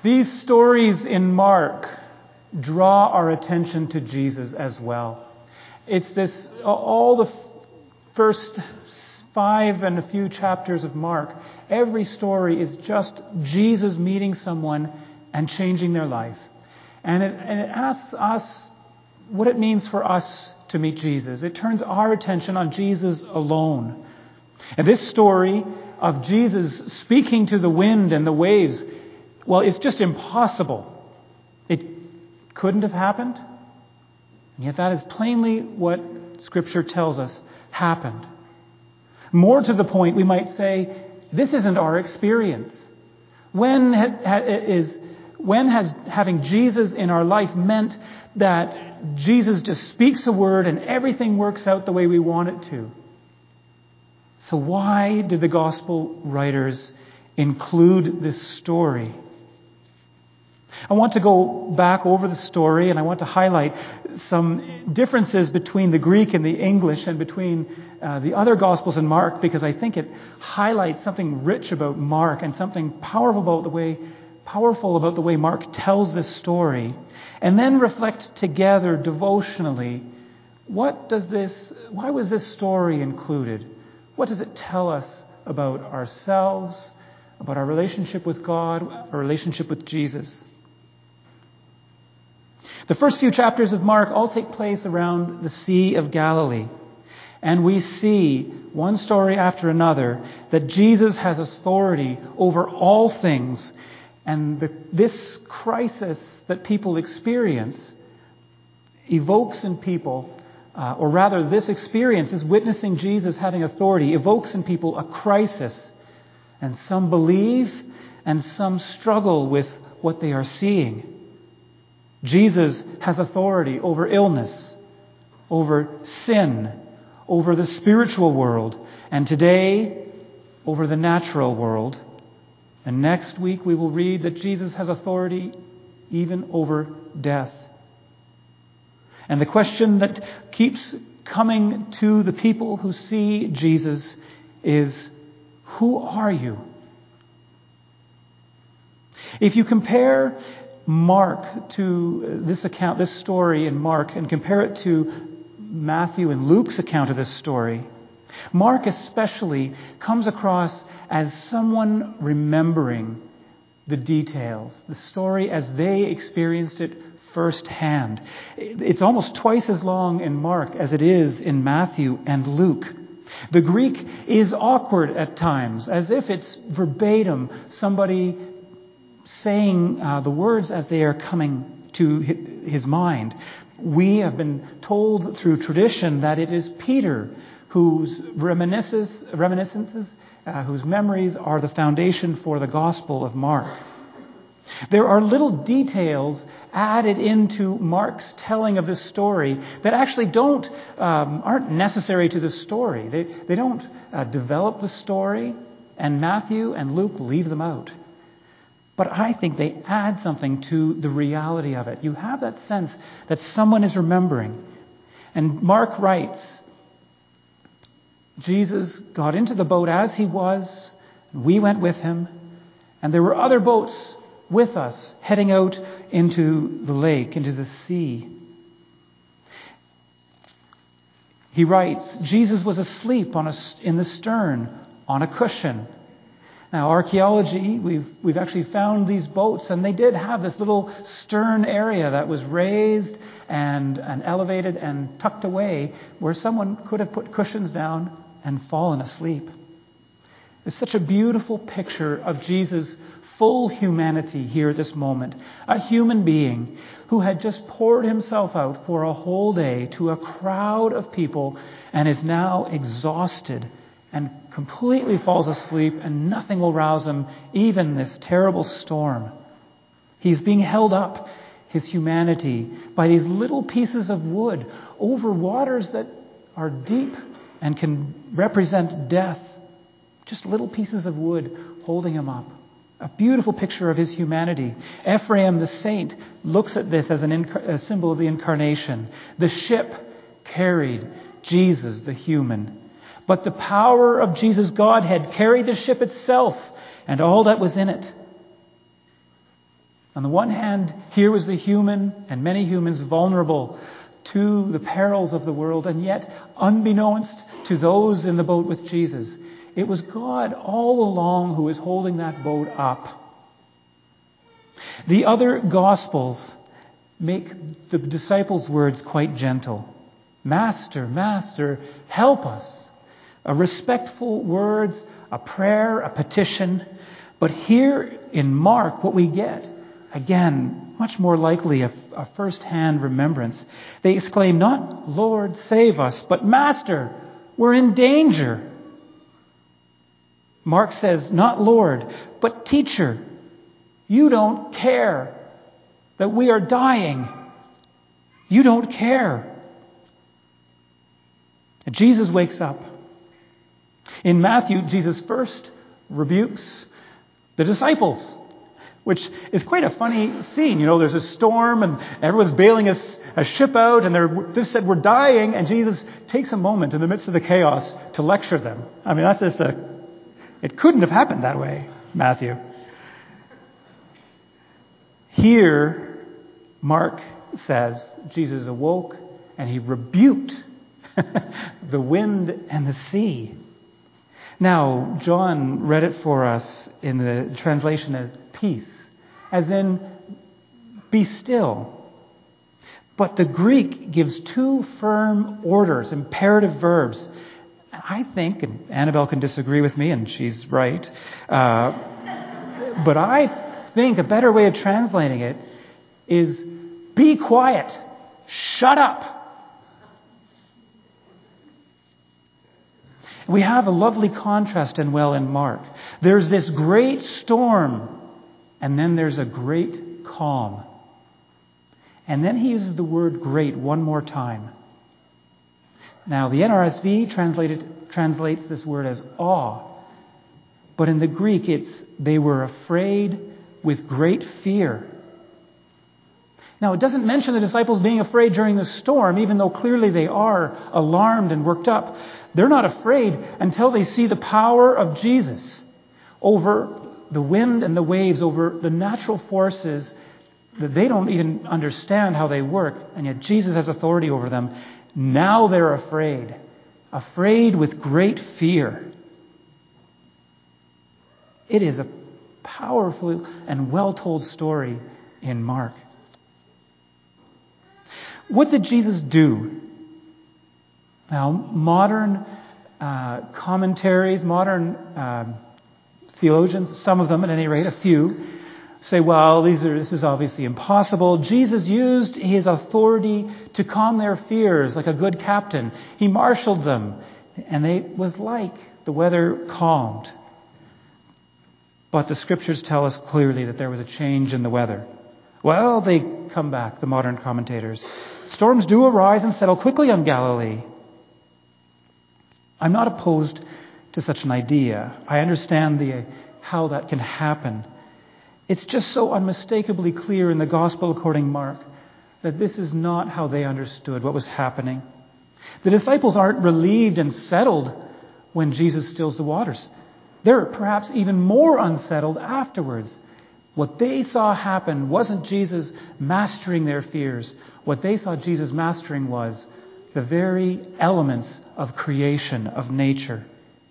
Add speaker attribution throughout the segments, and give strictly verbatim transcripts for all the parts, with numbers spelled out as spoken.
Speaker 1: These stories in Mark draw our attention to Jesus as well. It's this, all the first five and a few chapters of Mark, every story is just Jesus meeting someone and changing their life. And it, and it asks us what it means for us to meet Jesus. It turns our attention on Jesus alone. And this story of Jesus speaking to the wind and the waves, well, it's just impossible. It couldn't have happened. And yet that is plainly what Scripture tells us happened. More to the point, we might say, this isn't our experience. When ha- is when has having Jesus in our life meant that Jesus just speaks a word and everything works out the way we want it to? So why did the gospel writers include this story? I want to go back over the story, and I want to highlight some differences between the Greek and the English and between uh, the other Gospels and Mark, because I think it highlights something rich about Mark and something powerful about the way powerful about the way Mark tells this story, and then reflect together devotionally, what does this, why was this story included? What does it tell us about ourselves, about our relationship with God, our relationship with Jesus? The first few chapters of Mark all take place around the Sea of Galilee. And we see, one story after another, that Jesus has authority over all things. And the, this crisis that people experience evokes in people, uh, or rather this experience, this witnessing Jesus having authority, evokes in people a crisis. And some believe and some struggle with what they are seeing. Jesus has authority over illness, over sin, over the spiritual world, and today over the natural world. And next week we will read that Jesus has authority even over death. And the question that keeps coming to the people who see Jesus is, who are you? If you compare Mark to this account, this story in Mark, and compare it to Matthew and Luke's account of this story, Mark especially comes across as someone remembering the details, the story as they experienced it firsthand. It's almost twice as long in Mark as it is in Matthew and Luke. The Greek is awkward at times, as if it's verbatim, somebody saying uh, the words as they are coming to his mind. We have been told through tradition that it is Peter whose reminiscences, reminiscences uh, whose memories are the foundation for the Gospel of Mark. There are little details added into Mark's telling of this story that actually don't um, aren't necessary to the story. They they don't uh, develop the story, and Matthew and Luke leave them out. But I think they add something to the reality of it. You have that sense that someone is remembering. And Mark writes, Jesus got into the boat as he was, and we went with him, and there were other boats with us heading out into the lake, into the sea. He writes, Jesus was asleep on a, in the stern on a cushion. Now, archaeology, we've we've actually found these boats, and they did have this little stern area that was raised and, and elevated and tucked away where someone could have put cushions down and fallen asleep. It's such a beautiful picture of Jesus' full humanity here at this moment. A human being who had just poured himself out for a whole day to a crowd of people and is now exhausted and completely falls asleep, and nothing will rouse him, even this terrible storm. He's being held up, his humanity, by these little pieces of wood over waters that are deep and can represent death. Just little pieces of wood holding him up. A beautiful picture of his humanity. Ephraim the saint looks at this as an inc- a symbol of the incarnation. The ship carried Jesus the human. But the power of Jesus' Godhead carried the ship itself and all that was in it. On the one hand, here was the human and many humans vulnerable to the perils of the world, and yet, unbeknownst to those in the boat with Jesus, it was God all along who was holding that boat up. The other Gospels make the disciples' words quite gentle. Master, Master, help us. A respectful words, a prayer, a petition. But here in Mark, what we get, again, much more likely a, a first-hand remembrance. They exclaim, not, Lord, save us, but Master, we're in danger. Mark says, not Lord, but Teacher, you don't care that we are dying. You don't care. Jesus wakes up. In Matthew, Jesus first rebukes the disciples, which is quite a funny scene. You know, there's a storm and everyone's bailing a, a ship out and they're just said, we're dying. And Jesus takes a moment in the midst of the chaos to lecture them. I mean, that's just a, it couldn't have happened that way, Matthew. Here, Mark says, Jesus awoke and he rebuked the wind and the sea. Now, John read it for us in the translation as peace, as in, be still. But the Greek gives two firm orders, imperative verbs. I think, and Annabelle can disagree with me, and she's right, uh, but I think a better way of translating it is be quiet, shut up. We have a lovely contrast and well in Mark. There's this great storm, and then there's a great calm. And then he uses the word great one more time. Now, the N R S V translated, translates this word as awe. But in the Greek, it's they were afraid with great fear. Now, it doesn't mention the disciples being afraid during the storm, even though clearly they are alarmed and worked up. They're not afraid until they see the power of Jesus over the wind and the waves, over the natural forces that they don't even understand how they work, and yet Jesus has authority over them. Now they're afraid, afraid with great fear. It is a powerful and well-told story in Mark. What did Jesus do? Now, modern uh, commentaries, modern uh, theologians, some of them at any rate, a few, say, well, these are, this is obviously impossible. Jesus used his authority to calm their fears like a good captain. He marshaled them, and they, it was like the weather calmed. But the scriptures tell us clearly that there was a change in the weather. Well, they come back, the modern commentators. Storms do arise and settle quickly on Galilee. I'm not opposed to such an idea. I understand the how that can happen. It's just so unmistakably clear in the Gospel according to Mark that this is not how they understood what was happening. The disciples aren't relieved and settled when Jesus stills the waters. They're perhaps even more unsettled afterwards. What they saw happen wasn't Jesus mastering their fears. What they saw Jesus mastering was the very elements of creation, of nature.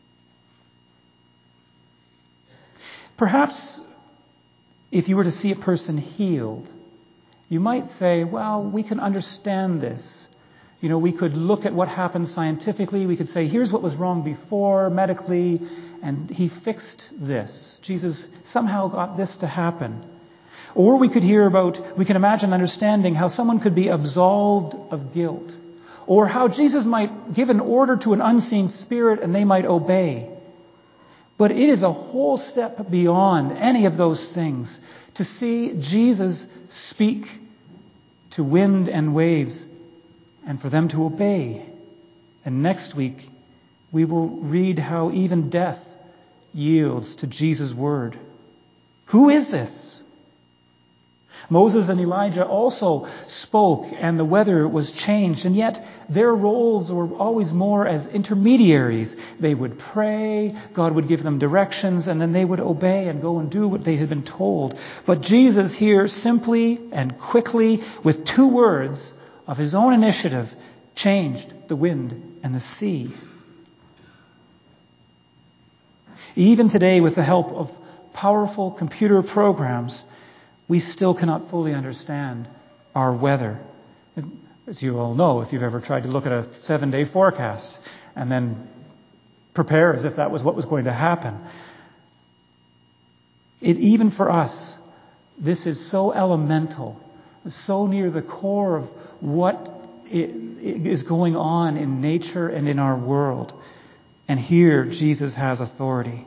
Speaker 1: Perhaps if you were to see a person healed, you might say, well, we can understand this. You know, we could look at what happened scientifically. We could say, here's what was wrong before medically, and he fixed this. Jesus somehow got this to happen. Or we could hear about, we can imagine understanding how someone could be absolved of guilt. Or how Jesus might give an order to an unseen spirit and they might obey. But it is a whole step beyond any of those things to see Jesus speak to wind and waves and for them to obey. And next week, we will read how even death yields to Jesus' word. Who is this? Moses and Elijah also spoke and the weather was changed, and yet their roles were always more as intermediaries. They would pray, God would give them directions, and then they would obey and go and do what they had been told. But Jesus here simply and quickly, with two words of his own initiative, changed the wind and the sea. Even today, with the help of powerful computer programs, we still cannot fully understand our weather. As you all know, if you've ever tried to look at a seven-day forecast and then prepare as if that was what was going to happen. It, even for us, this is so elemental, so near the core of what is going on in nature and in our world. And here, Jesus has authority.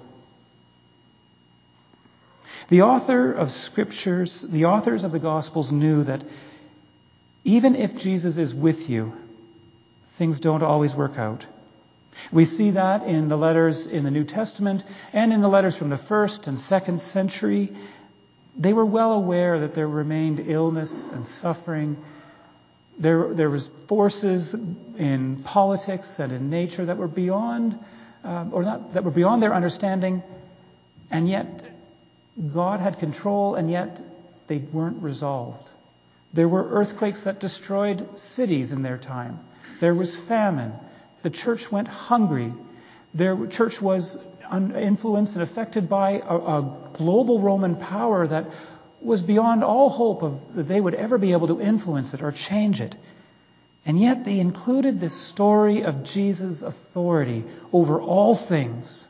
Speaker 1: The author of Scriptures, the authors of the Gospels knew that even if Jesus is with you, things don't always work out. We see that in the letters in the New Testament and in the letters from the first and second century. They were well aware that there remained illness and suffering. There, there was forces in politics and in nature that were beyond, uh, or not that were beyond their understanding, and yet God had control, and yet they weren't resolved. There were earthquakes that destroyed cities in their time. There was famine. The church went hungry. The church was influenced and affected by a, a global Roman power that was beyond all hope of that they would ever be able to influence it or change it. And yet they included this story of Jesus' authority over all things.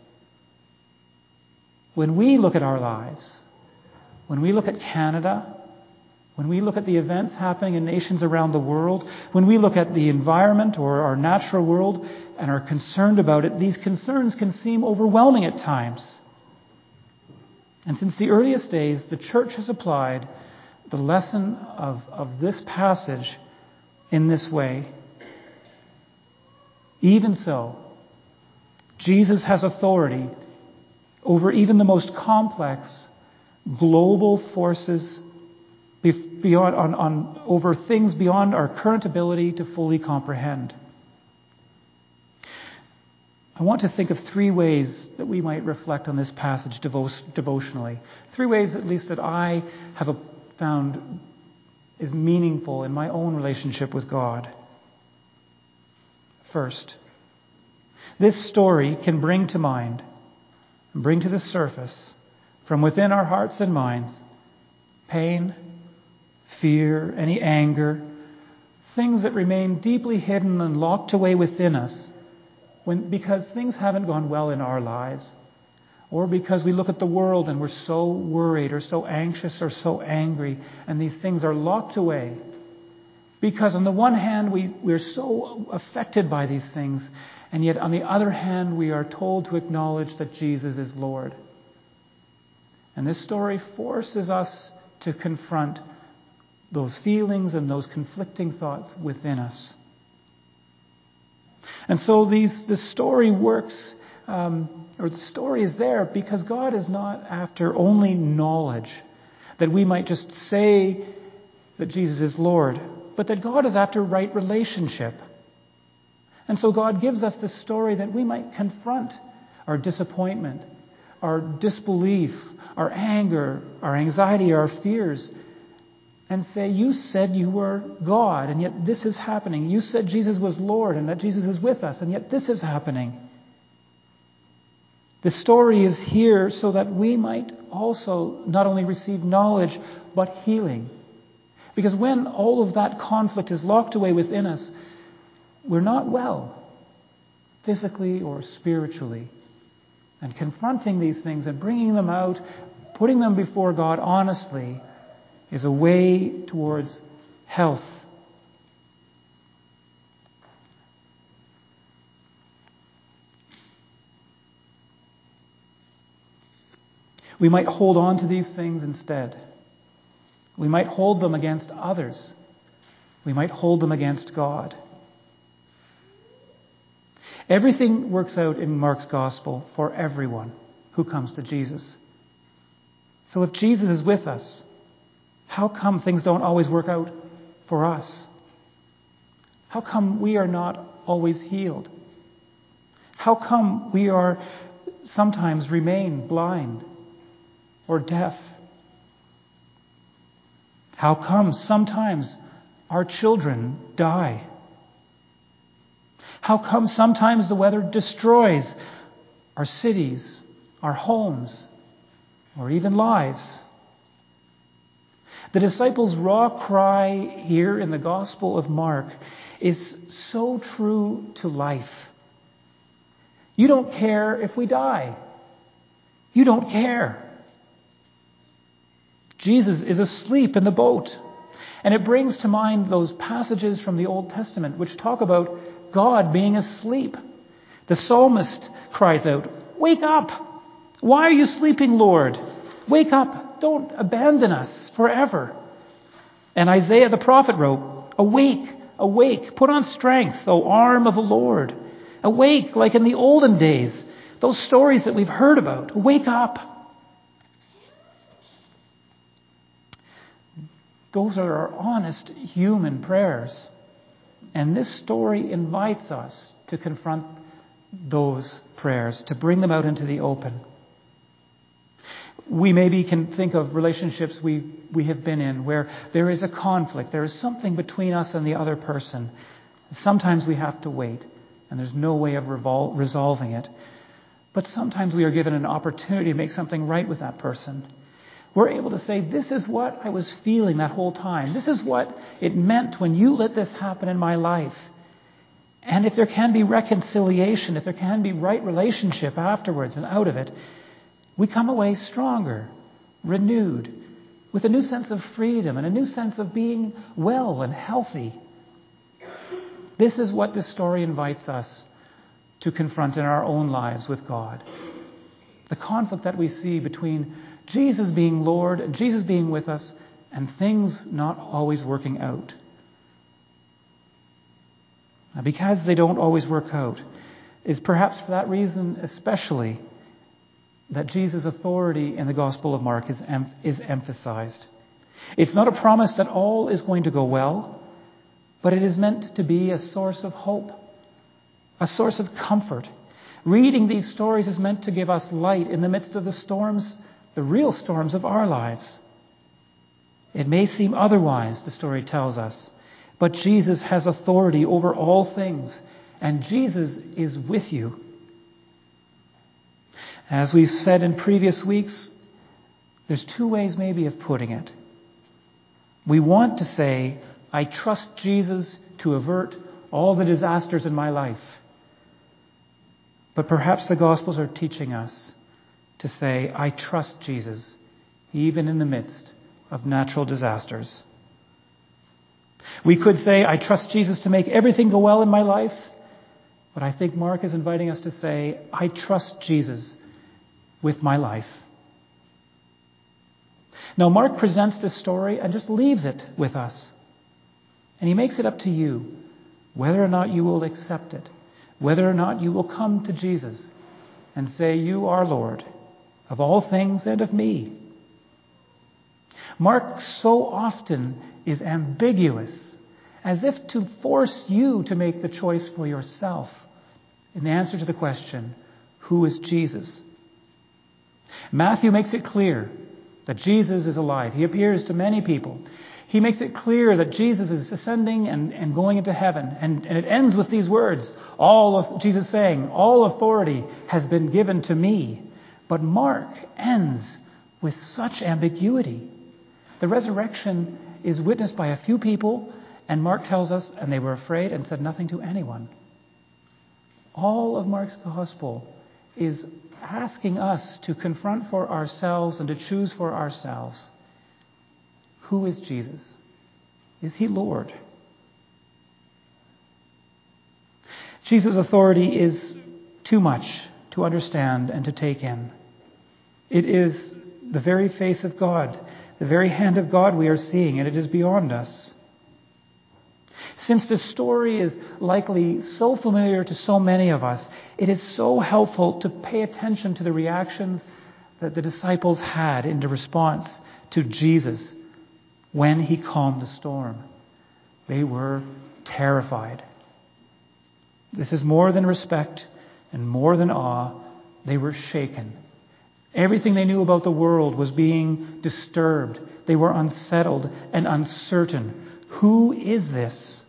Speaker 1: When we look at our lives, when we look at Canada, when we look at the events happening in nations around the world, when we look at the environment or our natural world and are concerned about it, these concerns can seem overwhelming at times. And since the earliest days, the church has applied the lesson of, of this passage in this way. Even so, Jesus has authority over even the most complex global forces beyond on, on over things beyond our current ability to fully comprehend. I want to think of three ways that we might reflect on this passage devo- devotionally. Three ways, at least, that I have found is meaningful in my own relationship with God. First, this story can bring to mind, bring to the surface, from within our hearts and minds, pain, fear, any anger, things that remain deeply hidden and locked away within us when because things haven't gone well in our lives, or because we look at the world and we're so worried or so anxious or so angry, and these things are locked away. Because on the one hand, we, we're so affected by these things, and yet on the other hand, we are told to acknowledge that Jesus is Lord. And this story forces us to confront those feelings and those conflicting thoughts within us. And so these, the story works, um, or the story is there because God is not after only knowledge, that we might just say that Jesus is Lord, but that God is after right relationship. And so God gives us this story that we might confront our disappointment, our disbelief, our anger, our anxiety, our fears, and say, you said you were God, and yet this is happening. You said Jesus was Lord, and that Jesus is with us, and yet this is happening. The story is here so that we might also not only receive knowledge, but healing. Because when all of that conflict is locked away within us, we're not well, physically or spiritually. And confronting these things and bringing them out, putting them before God honestly, is a way towards health. We might hold on to these things instead. We might hold them against others. We might hold them against God. Everything works out in Mark's gospel for everyone who comes to Jesus. So if Jesus is with us, How come things don't always work out for us? How come we are not always healed? How come we are sometimes remain blind or deaf? How come sometimes our children die? How come sometimes the weather destroys our cities, our homes, or even lives? The disciples' raw cry here in the Gospel of Mark is so true to life. You don't care if we die. You don't care. Jesus is asleep in the boat. And it brings to mind those passages from the Old Testament which talk about God being asleep. The psalmist cries out, "Wake up! Why are you sleeping, Lord? Wake up! Don't abandon us forever." And Isaiah the prophet wrote, "Awake, awake, put on strength, O arm of the Lord. Awake like in the olden days, those stories that we've heard about. Wake up." Those are our honest human prayers. And this story invites us to confront those prayers, to bring them out into the open. We maybe can think of relationships we, we have been in where there is a conflict. There is something between us and the other person. Sometimes we have to wait, and there's no way of revol- resolving it. But sometimes we are given an opportunity to make something right with that person. We're able to say, this is what I was feeling that whole time. This is what it meant when you let this happen in my life. And if there can be reconciliation, if there can be right relationship afterwards and out of it, we come away stronger, renewed, with a new sense of freedom and a new sense of being well and healthy. This is what this story invites us to confront in our own lives with God. The conflict that we see between Jesus being Lord and Jesus being with us and things not always working out. Now, because they don't always work out, is perhaps for that reason especially that Jesus' authority in the Gospel of Mark is, em- is emphasized. It's not a promise that all is going to go well, but it is meant to be a source of hope, a source of comfort. Reading these stories is meant to give us light in the midst of the storms, the real storms of our lives. It may seem otherwise, the story tells us, but Jesus has authority over all things, and Jesus is with you. As we've said in previous weeks, there's two ways maybe of putting it. We want to say, I trust Jesus to avert all the disasters in my life. But perhaps the Gospels are teaching us to say, I trust Jesus, even in the midst of natural disasters. We could say, I trust Jesus to make everything go well in my life. But I think Mark is inviting us to say, I trust Jesus with my life. Now, Mark presents this story and just leaves it with us. And he makes it up to you whether or not you will accept it, whether or not you will come to Jesus and say, you are Lord of all things and of me. Mark so often is ambiguous, as if to force you to make the choice for yourself in the answer to the question, who is Jesus? Matthew makes it clear that Jesus is alive. He appears to many people. He makes it clear that Jesus is ascending and, and going into heaven. And, and it ends with these words, all of Jesus saying, all authority has been given to me. But Mark ends with such ambiguity. The resurrection is witnessed by a few people, and Mark tells us, and they were afraid and said nothing to anyone. All of Mark's gospel is asking us to confront for ourselves and to choose for ourselves. Who is Jesus? Is he Lord? Jesus' authority is too much to understand and to take in. It is the very face of God, the very hand of God we are seeing, and it is beyond us. Since this story is likely so familiar to so many of us, it is so helpful to pay attention to the reactions that the disciples had in response to Jesus. when he calmed the storm. They were terrified. This is more than respect and more than awe. They were shaken. Everything they knew about the world was being disturbed. They were unsettled and uncertain. Who is this?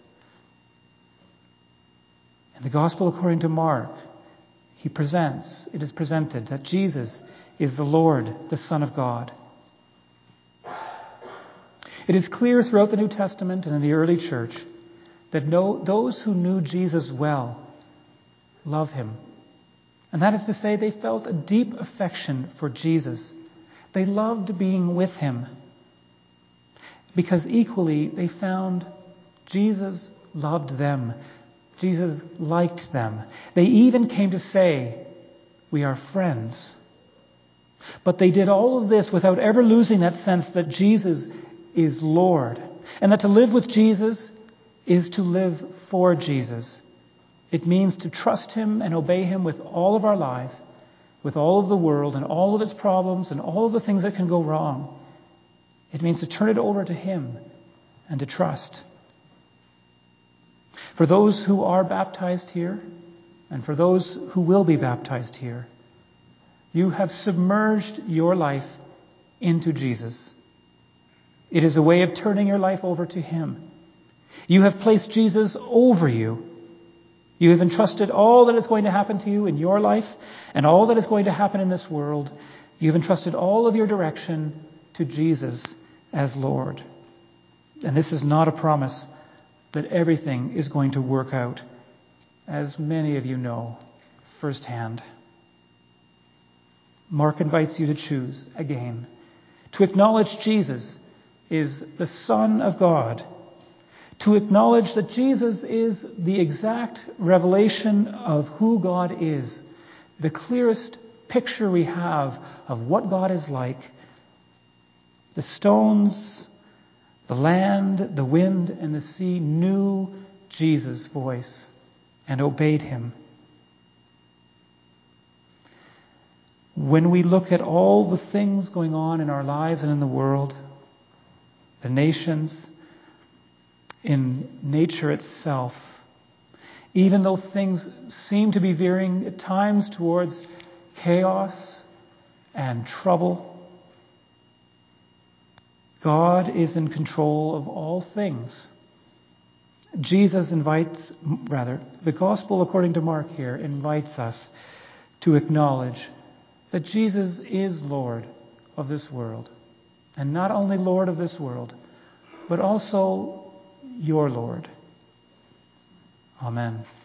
Speaker 1: In the Gospel according to Mark, he presents, it is presented that Jesus is the Lord, the Son of God. It is clear throughout the New Testament and in the early church that no, those who knew Jesus well love him. And that is to say, they felt a deep affection for Jesus. They loved being with him because equally they found Jesus loved them. Jesus liked them. They even came to say, we are friends. But they did all of this without ever losing that sense that Jesus is Lord, and that to live with Jesus is to live for Jesus. It means to trust him and obey him with all of our life, with all of the world and all of its problems and all of the things that can go wrong. It means to turn it over to him and to trust. For those who are baptized here, and for those who will be baptized here, you have submerged your life into Jesus. It is a way of turning your life over to him. You have placed Jesus over you. You have entrusted all that is going to happen to you in your life and all that is going to happen in this world. You have entrusted all of your direction to Jesus as Lord. And this is not a promise that everything is going to work out, as many of you know firsthand. Mark invites you to choose again, to acknowledge Jesus is the Son of God, to acknowledge that Jesus is the exact revelation of who God is, the clearest picture we have of what God is like. The stones, the land, the wind, and the sea knew Jesus' voice and obeyed him. When we look at all the things going on in our lives and in the world, the nations, in nature itself, even though things seem to be veering at times towards chaos and trouble, God is in control of all things. Jesus invites, rather, the Gospel according to Mark here invites us to acknowledge that Jesus is Lord of this world. And not only Lord of this world, but also your Lord. Amen.